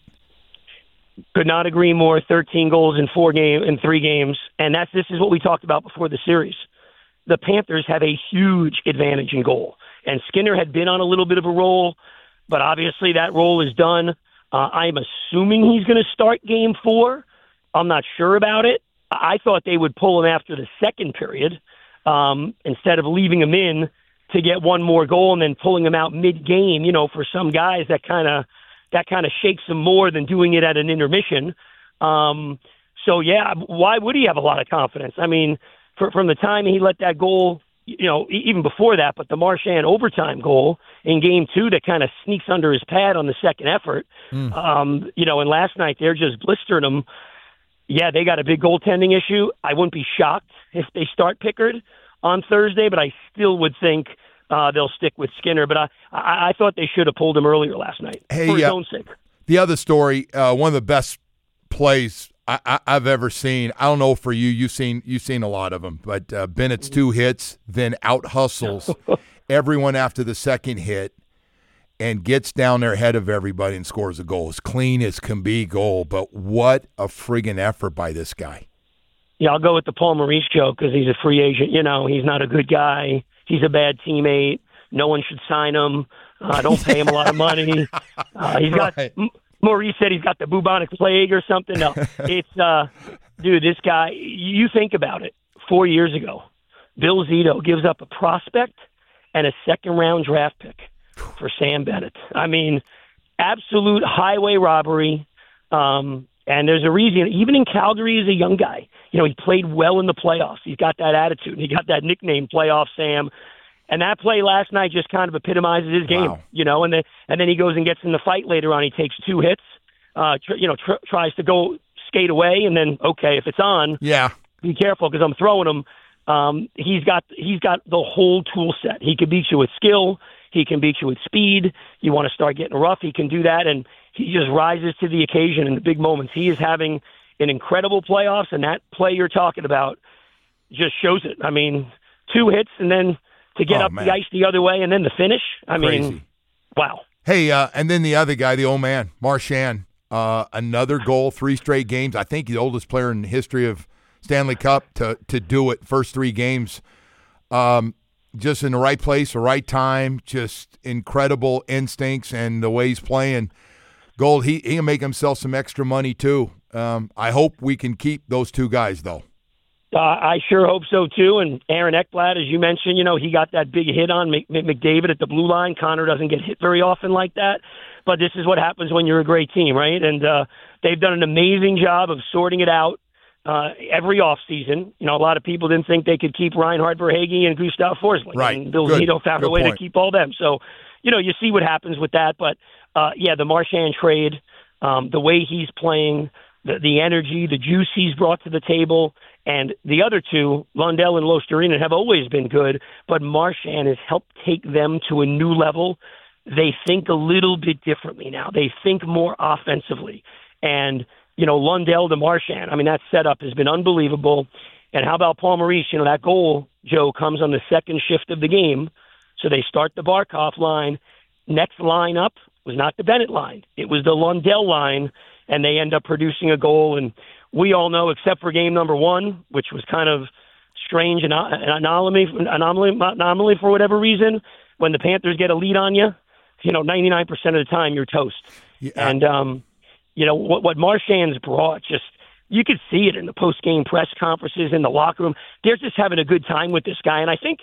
Could not agree more. thirteen goals in four game in three games, and that's this is what we talked about before the series. The Panthers have a huge advantage in goal, and Skinner had been on a little bit of a roll, but obviously that roll is done. Uh, I'm assuming he's going to start game four. I'm not sure about it. I thought they would pull him after the second period um, instead of leaving him in to get one more goal and then pulling him out mid-game. You know, for some guys that kind of that kind of shakes them more than doing it at an intermission. Um, so yeah, why would he have a lot of confidence? I mean, for, from the time he let that goal, you know, even before that, but the Marchand overtime goal in game two that kind of sneaks under his pad on the second effort, mm. um, you know, and last night they're just blistering him. Yeah, they got a big goaltending issue. I wouldn't be shocked if they start Pickard on Thursday, but I still would think uh, they'll stick with Skinner. But I, I, I thought they should have pulled him earlier last night
hey,
for his
uh,
own sake.
The other story, uh, one of the best plays I, I, I've ever seen. I don't know for you, you've seen you've seen a lot of them, but uh, Bennett's two hits, then out hustles everyone after the second hit, and gets down there ahead of everybody and scores a goal. As clean as can be goal, but what a friggin' effort by this guy.
Yeah, I'll go with the Paul Maurice joke because he's a free agent. You know, he's not a good guy. He's a bad teammate. No one should sign him. Uh, don't pay him a lot of money. Uh, he's got.
Right.
Maurice said he's got the bubonic plague or something. No, it's uh, dude. This guy. You think about it. Four years ago, Bill Zito gives up a prospect and a second round draft pick for Sam Bennett. I mean, absolute highway robbery. Um, and there's a reason. Even in Calgary, as a young guy, you know, he played well in the playoffs. He's got that attitude. He got that nickname, Playoff Sam. And that play last night just kind of epitomizes his game, wow. you know. And then and then he goes and gets in the fight later on. He takes two hits, uh, tr- you know, tr- tries to go skate away, and then okay, if it's on,
yeah,
be careful because I'm throwing him. Um, he's got he's got the whole tool set. He can beat you with skill. He can beat you with speed. You want to start getting rough, he can do that, and he just rises to the occasion in the big moments. He is having an incredible playoffs, and that play you're talking about just shows it. I mean, two hits and then to get
oh,
up
man.
the ice the other way and then the finish. I
Crazy.
mean, wow.
Hey, uh, and then the other guy, the old man, Marchand, uh, another goal, three straight games. I think the oldest player in the history of Stanley Cup to to do it, first three games. Um, just in the right place, the right time, just incredible instincts and the way he's playing. Gold, he, he can make himself some extra money too. Um, I hope we can keep those two guys, though.
Uh, I sure hope so, too. And Aaron Ekblad, as you mentioned, you know, he got that big hit on Mc- McDavid at the blue line. Connor doesn't get hit very often like that. But this is what happens when you're a great team, right? And uh, they've done an amazing job of sorting it out uh, every offseason. You know, a lot of people didn't think they could keep Reinhard Verhaeghe and Gustav Forsling.
Right.
And Bill
Good.
Zito found
Good
a way
point.
to keep all them. So, you know, you see what happens with that. But, uh, yeah, the Marchand trade, um, the way he's playing, the, the energy, the juice he's brought to the table, and the other two, Lundell and Losterinen, have always been good, but Marchand has helped take them to a new level. They think a little bit differently now. They think more offensively. And, you know, Lundell to Marchand, I mean, that setup has been unbelievable. And how about Paul Maurice? You know, that goal, Joe, comes on the second shift of the game. So they start the Barkov line. Next line up was not the Bennett line. It was the Lundell line, and they end up producing a goal. And we all know, except for game number one, which was kind of strange and an anomaly, anomaly, anomaly for whatever reason, when the Panthers get a lead on you, you know, ninety-nine percent of the time you're toast.
Yeah.
And, um, you know, what, what Marchand's brought, just you could see it in the post-game press conferences, in the locker room. They're just having a good time with this guy. And I think,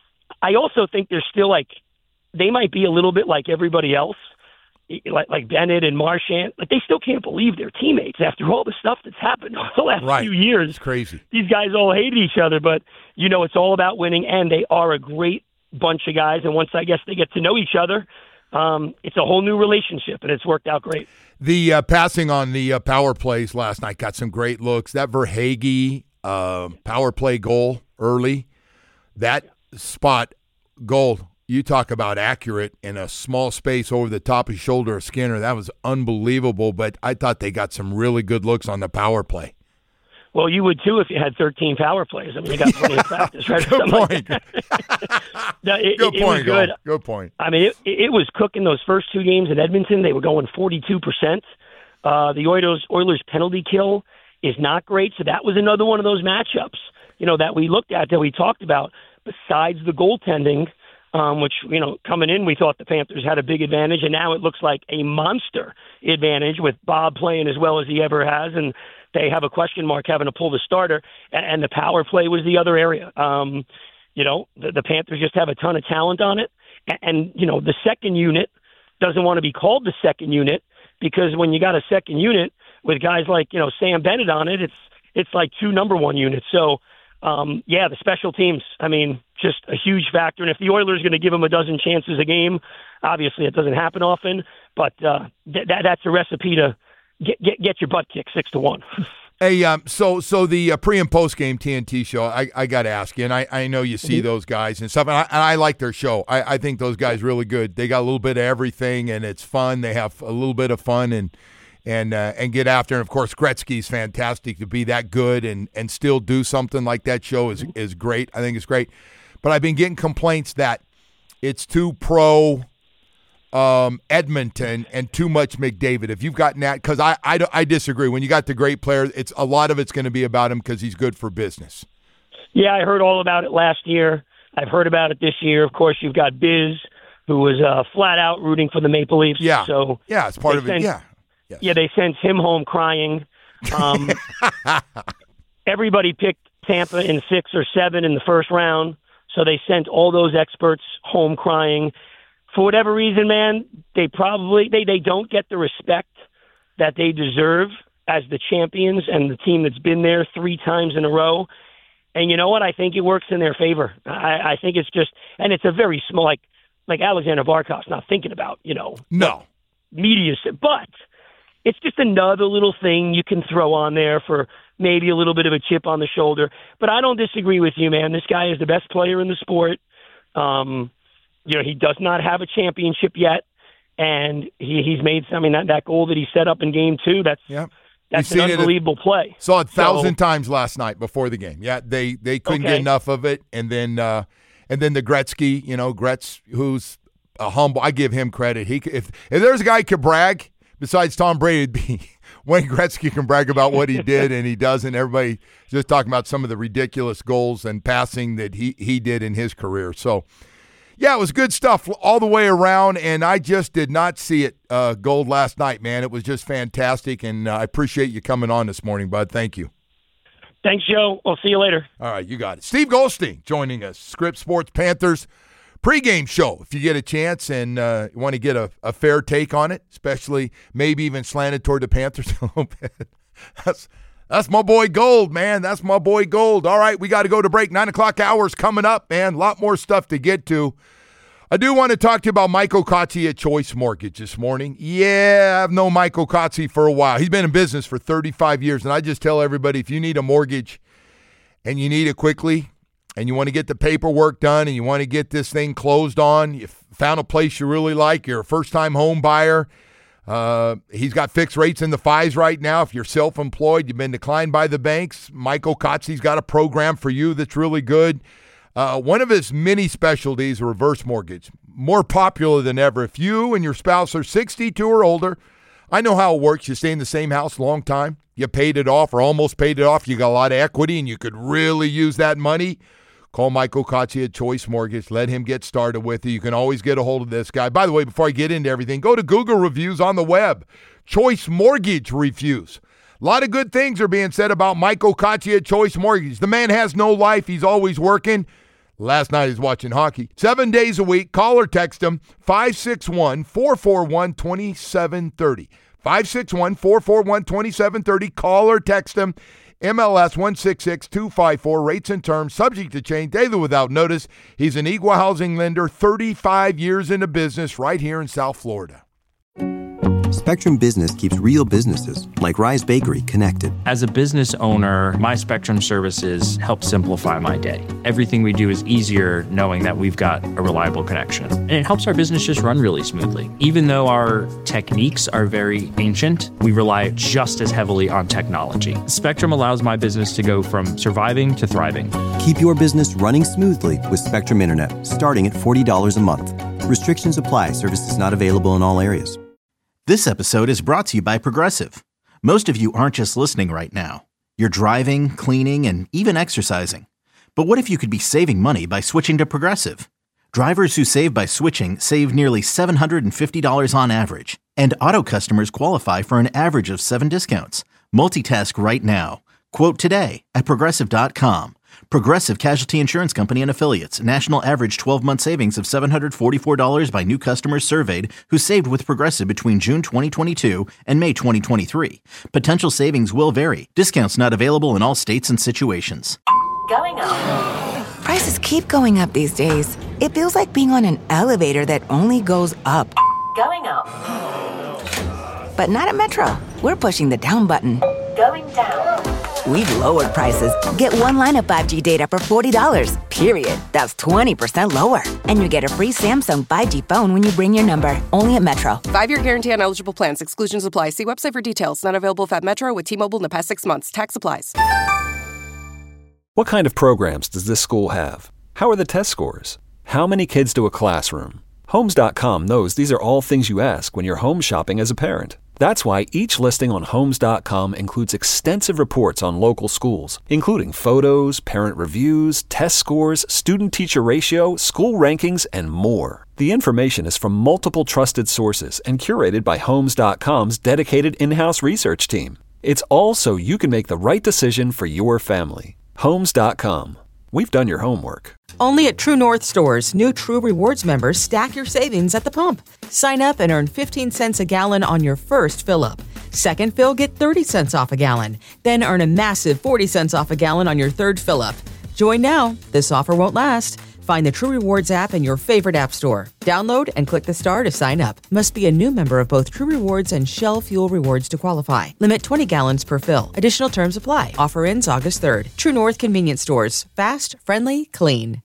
I also think they're still like, they might be a little bit like everybody else, like like Bennett and Marchand, like they still can't believe they're teammates after all the stuff that's happened over the last
Right.
few years.
It's crazy.
These guys all hated each other, but you know it's all about winning, and they are a great bunch of guys. And once I guess they get to know each other, um, it's a whole new relationship, and it's worked out great.
The uh, passing on the uh, power plays last night got some great looks. That Verhaeghe uh, power play goal early, that spot goal. You talk about accurate in a small space over the top of his shoulder of Skinner. That was unbelievable, but I thought they got some really good looks on the power play.
Well, you would too if you had thirteen power plays. I mean, you got plenty of practice, right?
Good point.
no, it,
good
it, it
point.
was good.
Goal. Good point.
I mean, it, it was cooking those first two games in Edmonton. They were going forty-two percent. Uh, the Oilers, Oilers penalty kill is not great, so that was another one of those matchups, you know, that we looked at, that we talked about, besides the goaltending. Um, which, you know, coming in, we thought the Panthers had a big advantage, and now it looks like a monster advantage with Bob playing as well as he ever has, and they have a question mark having to pull the starter, and, and the power play was the other area. Um, you know, the, the Panthers just have a ton of talent on it, and, and, you know, the second unit doesn't want to be called the second unit, because when you got a second unit with guys like, you know, Sam Bennett on it, it's it's like two number one units. So, Um, yeah, the special teams, I mean, just a huge factor. And if the Oilers are going to give them a dozen chances a game, obviously it doesn't happen often, but uh, th- that that's a recipe to get get, get your butt kicked six to one.
Hey, um, so so the uh, pre and post game T N T show, I, I got to ask you, and I, I know you see mm-hmm. those guys and stuff, and I, and I like their show. I, I think those guys really good. They got a little bit of everything, and it's fun. They have a little bit of fun and and uh, and get after. And of course, Gretzky's fantastic to be that good and, and still do something like that. Show is is great. I think it's great. But I've been getting complaints that it's too pro um, Edmonton and too much McDavid. If you've gotten that, because I, I, I disagree. When you got the great players, it's a lot of it's going to be about him because he's good for business.
Yeah, I heard all about it last year. I've heard about it this year. Of course, you've got Biz, who was uh, flat out rooting for the Maple Leafs.
Yeah.
So
yeah, it's part of
sent,
it. Yeah.
Yes. Yeah, they sent him home crying. Um, everybody picked Tampa in six or seven in the first round, so they sent all those experts home crying. For whatever reason, man, they probably they, they don't get the respect that they deserve as the champions and the team that's been there three times in a row. And you know what? I think it works in their favor. I, I think it's just, and it's a very small, like like Alexander Barkov's not thinking about, you know,
no
media, but it's just another little thing you can throw on there for maybe a little bit of a chip on the shoulder. But I don't disagree with you, man. This guy is the best player in the sport. Um, you know, he does not have a championship yet, and he, he's made some. I mean, that, that goal that he set up in game two, that's
yep.
that's an unbelievable
it a,
play.
Saw it a thousand
so,
times last night before the game. Yeah, they they couldn't
okay.
get enough of it, and then uh, and then the Gretzky, you know, Gretz, who's a humble. I give him credit. He if if there's a guy who could brag besides Tom Brady, it'd be Wayne Gretzky. Can brag about what he did, and he doesn't. Everybody just talking about some of the ridiculous goals and passing that he he did in his career. So. Yeah, it was good stuff all the way around, and I just did not see it uh, gold last night, man. It was just fantastic, and uh, I appreciate you coming on this morning, bud. Thank you.
Thanks, Joe. I'll see you later.
All right, you got it. Steve Goldstein joining us, Scripps Sports Panthers pregame show. If you get a chance and uh, you want to get a, a fair take on it, especially maybe even slanted toward the Panthers a little bit, that's That's my boy Gold, man. That's my boy Gold. All right, we got to go to break. Nine o'clock hours coming up, man. A lot more stuff to get to. I do want to talk to you about Michael Kotze at Choice Mortgage this morning. Yeah, I've known Michael Kotze for a while. He's been in business for thirty-five years, and I just tell everybody, if you need a mortgage and you need it quickly and you want to get the paperwork done and you want to get this thing closed on, you found a place you really like, you're a first-time home buyer, Uh, he's got fixed rates in the fives right now. If you're self-employed, you've been declined by the banks, Michael Kotze's got a program for you that's really good. Uh, one of his many specialties, reverse mortgage, more popular than ever. If you and your spouse are sixty-two or older, I know how it works. You stay in the same house a long time. You paid it off or almost paid it off. You got a lot of equity and you could really use that money. Call Michael Kotze at Choice Mortgage. Let him get started with you. You can always get a hold of this guy. By the way, before I get into everything, go to Google reviews on the web. Choice Mortgage reviews. A lot of good things are being said about Michael Kotze at Choice Mortgage. The man has no life. He's always working. Last night he's watching hockey. Seven days a week. Call or text him. five six one, four four one, two seven three zero. five six one, four four one, two seven three zero. Call or text him. M L S one six six two five four, rates and terms, subject to change, daily without notice. He's an equal housing lender, thirty-five years into business right here in South Florida.
Spectrum Business keeps real businesses, like Rise Bakery, connected.
As a business owner, my Spectrum services help simplify my day. Everything we do is easier knowing that we've got a reliable connection. And it helps our business just run really smoothly. Even though our techniques are very ancient, we rely just as heavily on technology. Spectrum allows my business to go from surviving to thriving.
Keep your business running smoothly with Spectrum Internet, starting at forty dollars a month. Restrictions apply. Services not available in all areas.
This episode is brought to you by Progressive. Most of you aren't just listening right now. You're driving, cleaning, and even exercising. But what if you could be saving money by switching to Progressive? Drivers who save by switching save nearly seven hundred fifty dollars on average. And auto customers qualify for an average of seven discounts. Multitask right now. Quote today at Progressive dot com. Progressive Casualty Insurance Company and Affiliates. National average twelve-month savings of seven hundred forty-four dollars by new customers surveyed who saved with Progressive between June twenty twenty-two and May twenty twenty-three. Potential savings will vary. Discounts not available in all states and situations.
Going up.
Prices keep going up these days. It feels like being on an elevator that only goes up.
Going up.
But not at Metro. We're pushing the down button.
Going down.
We've lowered prices. Get one line of five G data for forty dollars, period. That's twenty percent lower. And you get a free Samsung five G phone when you bring your number. Only at Metro.
Five-year guarantee on eligible plans. Exclusions apply. See website for details. Not available at Metro with T-Mobile in the past six months. Tax applies.
What kind of programs does this school have? How are the test scores? How many kids do a classroom? Homes dot com knows these are all things you ask when you're home shopping as a parent. That's why each listing on Homes dot com includes extensive reports on local schools, including photos, parent reviews, test scores, student-teacher ratio, school rankings, and more. The information is from multiple trusted sources and curated by Homes dot com's dedicated in-house research team. It's all so you can make the right decision for your family. Homes dot com. We've done your homework.
Only at True North stores, new True Rewards members stack your savings at the pump. Sign up and earn fifteen cents a gallon on your first fill-up. Second fill, get thirty cents off a gallon. Then earn a massive forty cents off a gallon on your third fill-up. Join now. This offer won't last. Find the True Rewards app in your favorite app store. Download and click the star to sign up. Must be a new member of both True Rewards and Shell Fuel Rewards to qualify. Limit twenty gallons per fill. Additional terms apply. Offer ends August third. True North Convenience Stores. Fast, friendly, clean.